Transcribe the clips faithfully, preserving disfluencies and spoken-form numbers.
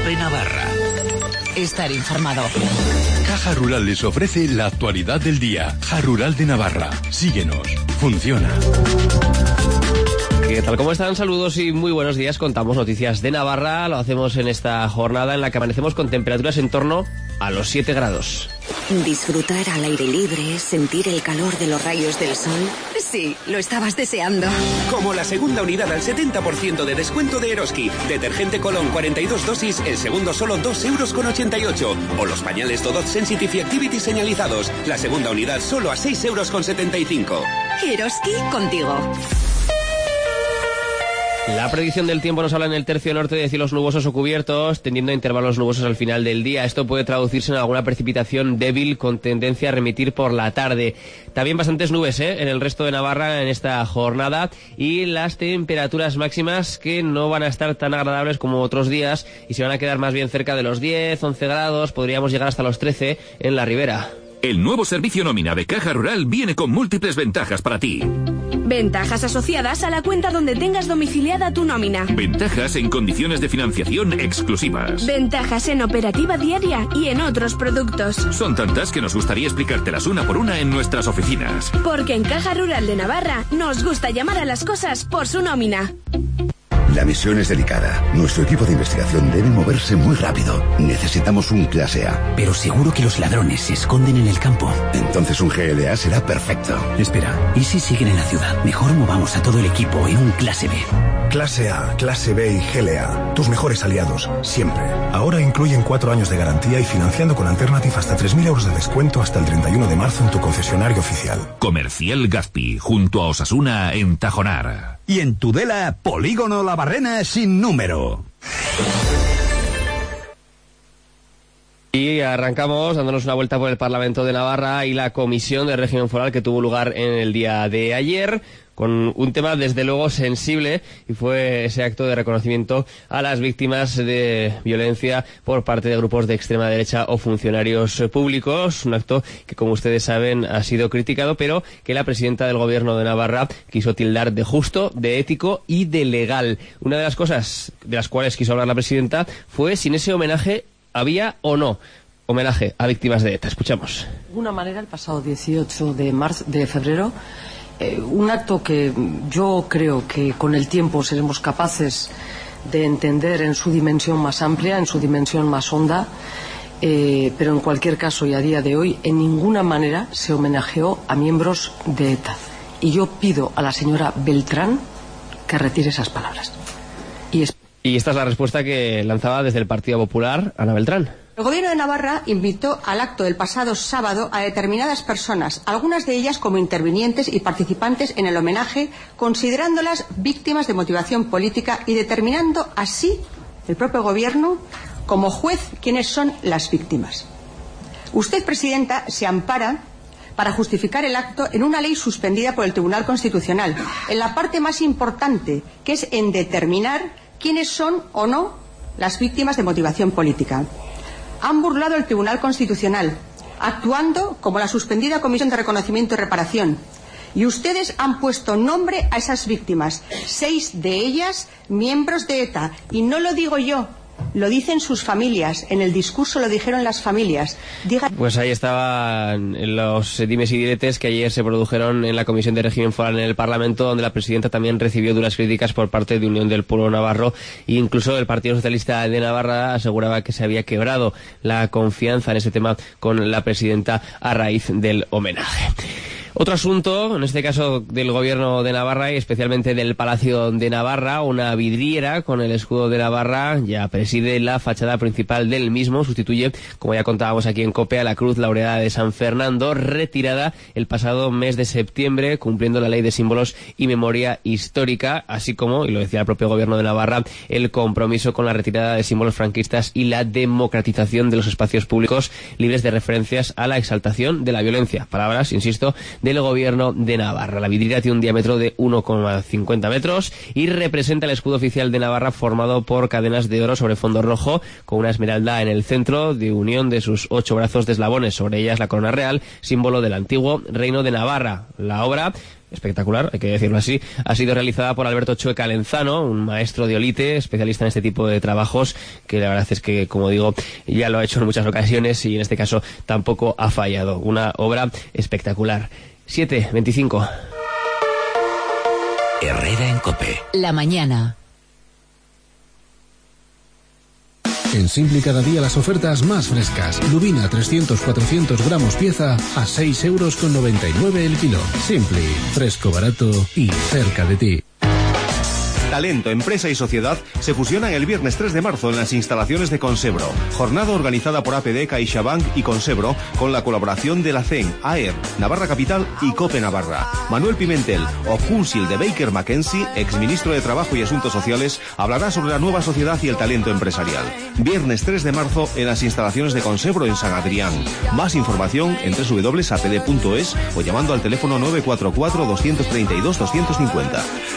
Cope Navarra. Estar informado. Caja Rural les ofrece la actualidad del día. Caja Rural de Navarra. Síguenos. Funciona. ¿Qué tal? ¿Cómo están? Saludos y muy buenos días. Contamos noticias de Navarra. Lo hacemos en esta jornada en la que amanecemos con temperaturas en torno a los siete grados. Disfrutar al aire libre, sentir el calor de los rayos del sol. Sí, lo estabas deseando. Como la segunda unidad al setenta por ciento de descuento de Eroski. Detergente Colón cuarenta y dos dosis, el segundo solo dos euros con ochenta y ocho. O los pañales Dodot Sensitive y Activity señalizados. La segunda unidad solo a seis euros con setenta y cinco. Eroski contigo. La predicción del tiempo nos habla en el tercio norte de cielos nubosos o cubiertos, tendiendo a intervalos nubosos al final del día. Esto puede traducirse en alguna precipitación débil con tendencia a remitir por la tarde. También bastantes nubes ¿eh? en el resto de Navarra en esta jornada, y las temperaturas máximas que no van a estar tan agradables como otros días y se van a quedar más bien cerca de los diez, once grados, podríamos llegar hasta los trece en la ribera. El nuevo servicio nómina de Caja Rural viene con múltiples ventajas para ti. Ventajas asociadas a la cuenta donde tengas domiciliada tu nómina. Ventajas en condiciones de financiación exclusivas. Ventajas en operativa diaria y en otros productos. Son tantas que nos gustaría explicártelas una por una en nuestras oficinas. Porque en Caja Rural de Navarra nos gusta llamar a las cosas por su nómina. La misión es delicada. Nuestro equipo de investigación debe moverse muy rápido. Necesitamos un clase A. Pero seguro que los ladrones se esconden en el campo. Entonces un G L A será perfecto. Espera, ¿y si siguen en la ciudad? Mejor movamos a todo el equipo en un clase B. Clase A, clase B y G L A. Tus mejores aliados, siempre. Ahora incluyen cuatro años de garantía y financiando con Alternative hasta tres mil euros de descuento hasta el treinta y uno de marzo en tu concesionario oficial. Comercial Gazpi, junto a Osasuna en Tajonar. Y en Tudela, Polígono La Barrena sin número. Y arrancamos dándonos una vuelta por el Parlamento de Navarra y la comisión de régimen foral que tuvo lugar en el día de ayer, con un tema desde luego sensible, y fue ese acto de reconocimiento a las víctimas de violencia por parte de grupos de extrema derecha o funcionarios públicos, un acto que, como ustedes saben, ha sido criticado, pero que la presidenta del gobierno de Navarra quiso tildar de justo, de ético y de legal. Una de las cosas de las cuales quiso hablar la presidenta fue si en ese homenaje había o no homenaje a víctimas de ETA. Escuchamos. De alguna manera, el pasado dieciocho de marzo, de febrero, eh, un acto que yo creo que con el tiempo seremos capaces de entender en su dimensión más amplia, en su dimensión más honda, eh, pero en cualquier caso y a día de hoy, en ninguna manera se homenajeó a miembros de ETA. Y yo pido a la señora Beltrán que retire esas palabras. Y es Y esta es la respuesta que lanzaba desde el Partido Popular Ana Beltrán. El Gobierno de Navarra invitó al acto del pasado sábado a determinadas personas, algunas de ellas como intervinientes y participantes en el homenaje, considerándolas víctimas de motivación política y determinando así el propio Gobierno como juez quiénes son las víctimas. Usted, Presidenta, se ampara para justificar el acto en una ley suspendida por el Tribunal Constitucional, en la parte más importante, que es en determinar quiénes son o no las víctimas de motivación política. Han burlado el Tribunal Constitucional, actuando como la suspendida Comisión de Reconocimiento y Reparación. Y ustedes han puesto nombre a esas víctimas, seis de ellas miembros de ETA. Y no lo digo yo, lo dicen sus familias, en el discurso lo dijeron las familias. Diga... Pues ahí estaban los dimes y diretes que ayer se produjeron en la Comisión de Régimen Foral en el Parlamento, donde la presidenta también recibió duras críticas por parte de Unión del Pueblo Navarro, e incluso el Partido Socialista de Navarra aseguraba que se había quebrado la confianza en ese tema con la presidenta a raíz del homenaje. Otro asunto, en este caso del Gobierno de Navarra y especialmente del Palacio de Navarra, una vidriera con el escudo de Navarra ya preside la fachada principal del mismo, sustituye, como ya contábamos aquí en COPE, a la Cruz Laureada de San Fernando, retirada el pasado mes de septiembre, cumpliendo la Ley de Símbolos y Memoria Histórica, así como, y lo decía el propio Gobierno de Navarra, el compromiso con la retirada de símbolos franquistas y la democratización de los espacios públicos libres de referencias a la exaltación de la violencia. Palabras, insisto, del Gobierno de Navarra. La vidriera tiene un diámetro de uno coma cincuenta metros y representa el escudo oficial de Navarra formado por cadenas de oro sobre fondo rojo con una esmeralda en el centro de unión de sus ocho brazos de eslabones. Sobre ellas la corona real, símbolo del antiguo Reino de Navarra. La obra espectacular, hay que decirlo así, ha sido realizada por Alberto Chueca Lenzano, un maestro de Olite, especialista en este tipo de trabajos, que la verdad es que, como digo, ya lo ha hecho en muchas ocasiones y en este caso tampoco ha fallado. Una obra espectacular. siete veinticinco. Herrera en COPE. La mañana. En Simpli cada día las ofertas más frescas. Lubina trescientos cuatrocientos gramos pieza a seis euros con noventa y nueve el kilo. Simpli, fresco, barato y cerca de ti. Talento, empresa y sociedad se fusionan el viernes tres de marzo en las instalaciones de Consebro. Jornada organizada por A P D, CaixaBank y Consebro con la colaboración de la C E N, A E R, Navarra Capital y COPE Navarra. Manuel Pimentel, o Kunsil de Baker McKenzie, exministro de Trabajo y Asuntos Sociales, hablará sobre la nueva sociedad y el talento empresarial. Viernes tres de marzo en las instalaciones de Consebro en San Adrián. Más información en doble u doble u doble u punto a p d punto es o llamando al teléfono nueve cuatro cuatro, dos tres dos, dos cinco cero.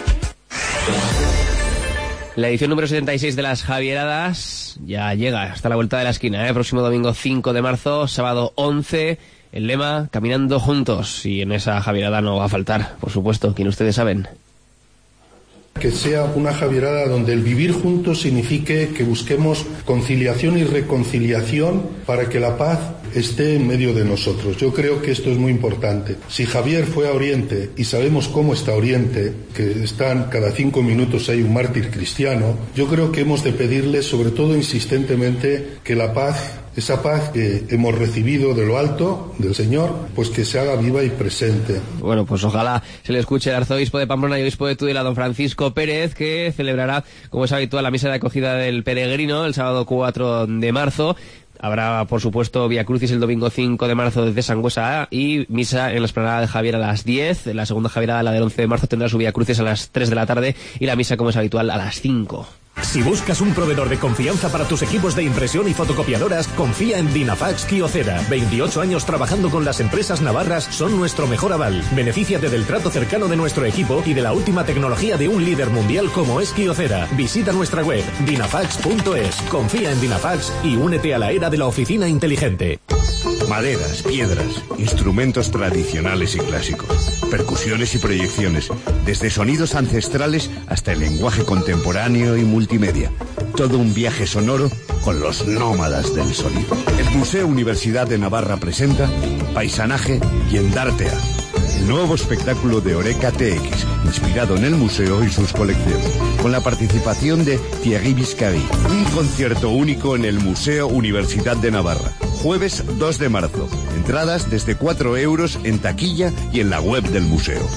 La edición número setenta y seis de las Javieradas ya llega hasta la vuelta de la esquina, ¿eh? Próximo domingo cinco de marzo, sábado once, el lema Caminando Juntos. Y en esa Javierada no va a faltar, por supuesto, quien ustedes saben. Que sea una Javierada donde el vivir juntos signifique que busquemos conciliación y reconciliación para que la paz esté en medio de nosotros. Yo creo que esto es muy importante. Si Javier fue a Oriente y sabemos cómo está Oriente, que están cada cinco minutos hay un mártir cristiano, yo creo que hemos de pedirle, sobre todo insistentemente, que la paz, esa paz que hemos recibido de lo alto, del Señor, pues que se haga viva y presente. Bueno, pues ojalá se le escuche el arzobispo de Pamplona y obispo de Tudela, don Francisco Pérez, que celebrará, como es habitual, la misa de acogida del peregrino el sábado cuatro de marzo. Habrá, por supuesto, Vía Crucis el domingo cinco de marzo desde Sangüesa y misa en la explanada de Javier a las diez. La segunda Javierada, la del once de marzo, tendrá su Vía Crucis a las tres de la tarde y la misa, como es habitual, a las cinco. Si buscas un proveedor de confianza para tus equipos de impresión y fotocopiadoras, confía en Dinafax Kyocera. veintiocho años trabajando con las empresas navarras son nuestro mejor aval. Benefíciate del trato cercano de nuestro equipo y de la última tecnología de un líder mundial como es Kyocera. Visita nuestra web dinafax punto es. Confía en Dinafax y únete a la era de la oficina inteligente. Maderas, piedras, instrumentos tradicionales y clásicos, percusiones y proyecciones, desde sonidos ancestrales hasta el lenguaje contemporáneo y multimedia. Todo un viaje sonoro con los nómadas del sonido. El Museo Universidad de Navarra presenta Paisanaje y Endartea, el nuevo espectáculo de Oreca T X, inspirado en el museo y sus colecciones, con la participación de Thierry Biscari. Un concierto único en el Museo Universidad de Navarra. Jueves dos de marzo. Entradas desde cuatro euros en taquilla y en la web del museo.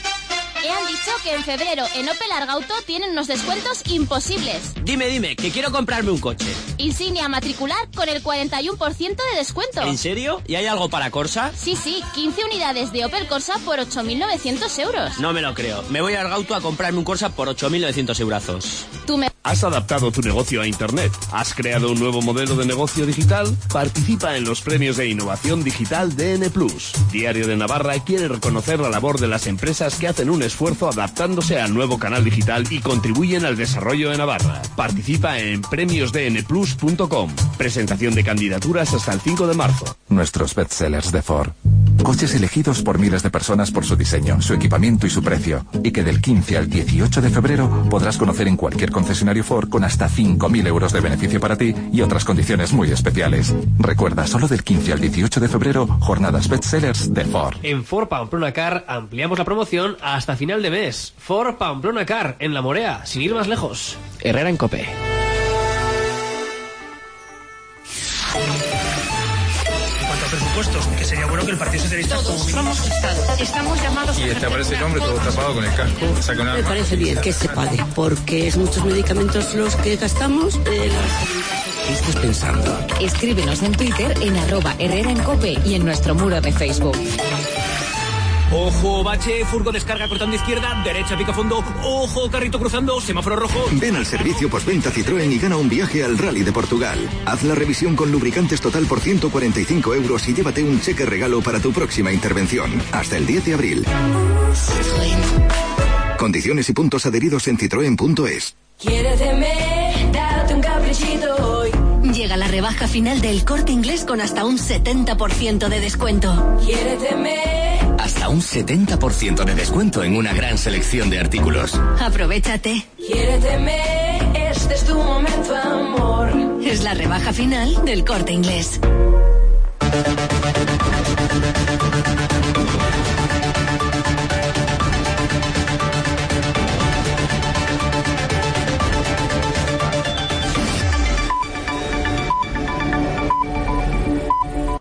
Que en febrero en Opel Argauto tienen unos descuentos imposibles. Dime, dime, que quiero comprarme un coche. Insignia matricular con el cuarenta y uno por ciento de descuento. ¿En serio? ¿Y hay algo para Corsa? Sí, sí, quince unidades de Opel Corsa por ocho mil novecientos euros. No me lo creo. Me voy a Argauto a comprarme un Corsa por ocho mil novecientos eurazos. Tú me... ¿Has adaptado tu negocio a Internet? ¿Has creado un nuevo modelo de negocio digital? Participa en los premios de innovación digital D N plus. Diario de Navarra quiere reconocer la labor de las empresas que hacen un esfuerzo adaptándose al nuevo canal digital y contribuyen al desarrollo de Navarra. Participa en premios d n plus punto com. Presentación de candidaturas hasta el cinco de marzo. Nuestros bestsellers de Ford. Coches elegidos por miles de personas por su diseño, su equipamiento y su precio. Y que del quince al dieciocho de febrero podrás conocer en cualquier concesionario Ford con hasta cinco mil euros de beneficio para ti y otras condiciones muy especiales. Recuerda, solo del quince al dieciocho de febrero, jornadas bestsellers de Ford. En Ford Pamplona Car ampliamos la promoción hasta final de mes. Ford Pamplona Car, en La Morea, sin ir más lejos. Herrera en COPE. Presupuestos, que sería bueno que el Partido Socialista... Todos somos Estado, estamos llamados... Y este aparece el hombre todo tapado con el casco, saca una... Me parece bien que se pague, porque es muchos medicamentos los que gastamos. Eh, ¿Qué estás pensando? Escríbenos en Twitter en arroba Herrera en COPE y en nuestro muro de Facebook. Ojo, bache, furgo descarga cortando izquierda, derecha pica fondo, ojo, carrito cruzando, semáforo rojo. Ven al servicio postventa Citroën y gana un viaje al Rally de Portugal. Haz la revisión con lubricantes total por ciento cuarenta y cinco euros y llévate un cheque regalo para tu próxima intervención. Hasta el diez de abril. Condiciones y puntos adheridos en citroen punto es. Quiéreteme, date un caprichito hoy. Llega la rebaja final del Corte Inglés con hasta un setenta por ciento de descuento. Quiéreteme. Hasta un setenta por ciento de descuento en una gran selección de artículos. Aprovechate. Quiéreteme, este es tu momento, amor. Es la rebaja final del Corte Inglés.